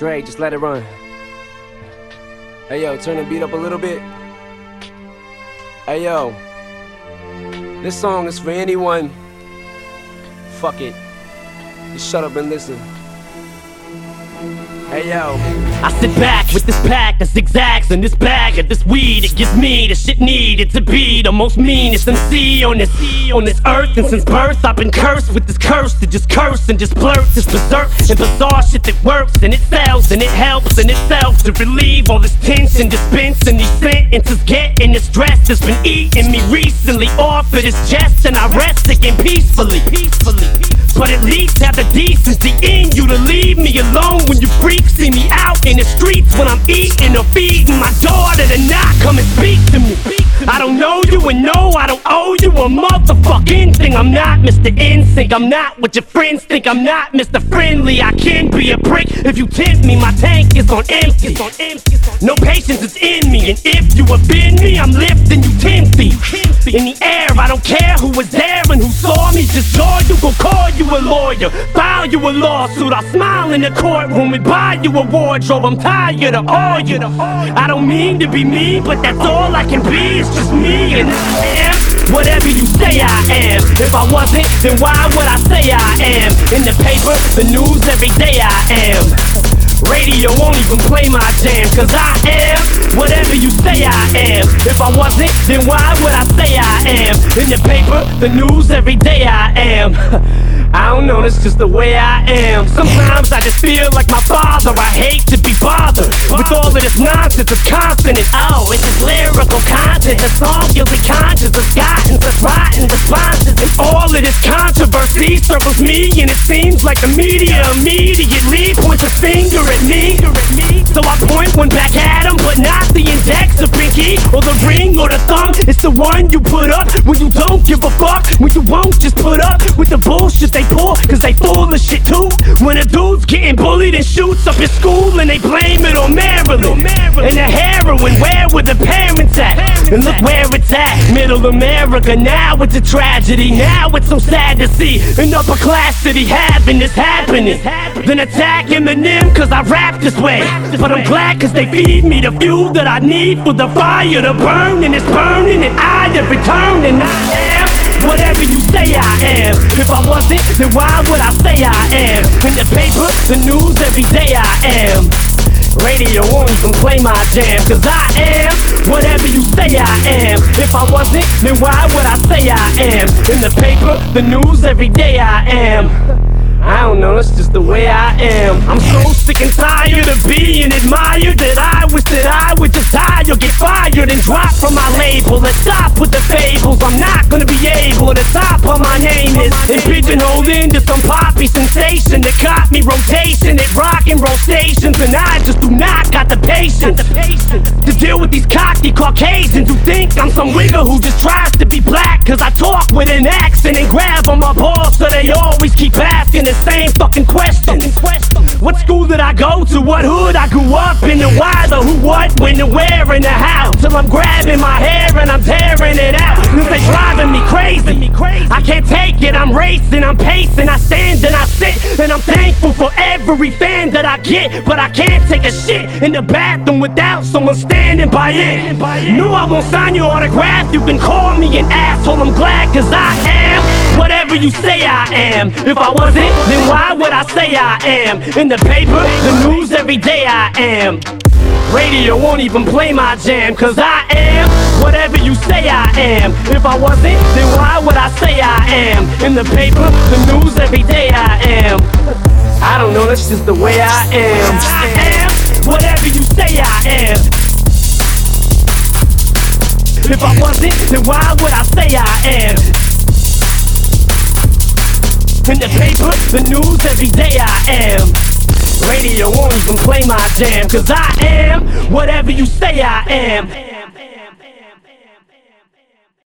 Dre, just let it run. Hey yo, turn the beat up a little bit. Hey yo, this song is for anyone. Fuck it, just shut up and listen. Hey yo, I sit back with this pack of zigzags and this bag of this weed. It gives me the shit needed to be the most meanest MC on this earth. And since birth I've been cursed with this curse to just curse and just blurt this berserk and bizarre shit that works and it sells and it helps in itself to relieve all this tension dispensing these sentences, getting this stress that's been eating me recently off of this chest, and I rest again peacefully. But at least have the decency in you to leave me alone when you freaks see me out in the streets when I'm eating or feeding my daughter to not come and speak to me. I don't know you and no, I don't owe you a motherfucking thing. I'm not Mr. Insync, I'm not what your friends think. I'm not Mr. Friendly, I can be a prick if you tempt me. My tank is on empty, no patience is in me, and if you offend me, I'm lifting you 10 feet in the air. I don't care who was there and who saw me, just joy you go call you a lawyer, file you a lawsuit. I'll smile in the courtroom and buy you a wardrobe. I'm tired of all you. I don't mean to be mean, but that's all I can be. It's just me, and I am whatever you say I am. If I wasn't, then why would I say I am? In the paper, the news, every day I am. Radio won't even play my jam, cause I am whatever you say I am. If I wasn't, then why would I say I am? In the paper, the news, every day I am. I don't know, that's just the way I am. Sometimes I just feel like my father. I hate to be bothered with all of this nonsense of confidence. Oh, it's just lyrical content. The song guilty conscience has gotten such rotten responses, and all of this controversy circles me, and it seems like the media immediately points a finger at me. So I point one back at him, but not the index or pinky or the ring or the thumb. It's the one you put up when you don't give a fuck, when you won't just put up with the bullshit they pull, cause they full of shit too. When a dude's getting bullied and shoots up his school and they blame it on Maryland and the heroin, where were the parents at? And look where it's at, middle America. Now it's a tragedy, now it's so sad to see an upper class city having this happening. Then attack Eminem cause I rap this way, but I'm glad cause they feed me the fuel that I need for the fire to burn, and it's burning and I have returned, and I am whatever you say I am. If I wasn't, then why would I say I am? In the paper, the news, every day I am. Radio won't even play my jam, cause I am whatever you say I am. If I wasn't, then why would I say I am? In the paper, the news, every day I am. I don't know, that's just the way I am. I'm so sick and tired of being admired that I wish that I would just die or get fired and drop from my label. Let's stop with the fables, I'm not gonna be able to top what my name is and pigeonhole into some poppy sensation that caught me rotation at rock and roll stations. And I just do not got the patience to deal with these cocky Caucasians who think I'm some wigger who just tries to be black, cause I talk with an accent and grab on my balls, so they always keep asking the same fucking question. What school did I go to? What hood I grew up in? And why, the who, what, when, the where, and the how? Till I'm grabbing my hair and I'm tearing it out, cause they driving me crazy. I can't take it, I'm racing, I'm pacing, I stand and I sit, and I'm thankful for every fan that I get. But I can't take a shit in the bathroom without someone standing by it. No, I won't sign your autograph, you can call me an asshole, I'm glad cause I am whatever you say I am. If I wasn't, then why would I say I am? In the paper, the news, every day I am. Radio won't even play my jam, cause I am whatever you say I am. If I wasn't, then why would I say I am? In the paper, the news, every day I am. I don't know, that's just the way I am. I am whatever you say I am. If I wasn't, then why would I say I am? In the paper, the news, every day I am. Radio won't even play my jam, cause I am whatever you say I am.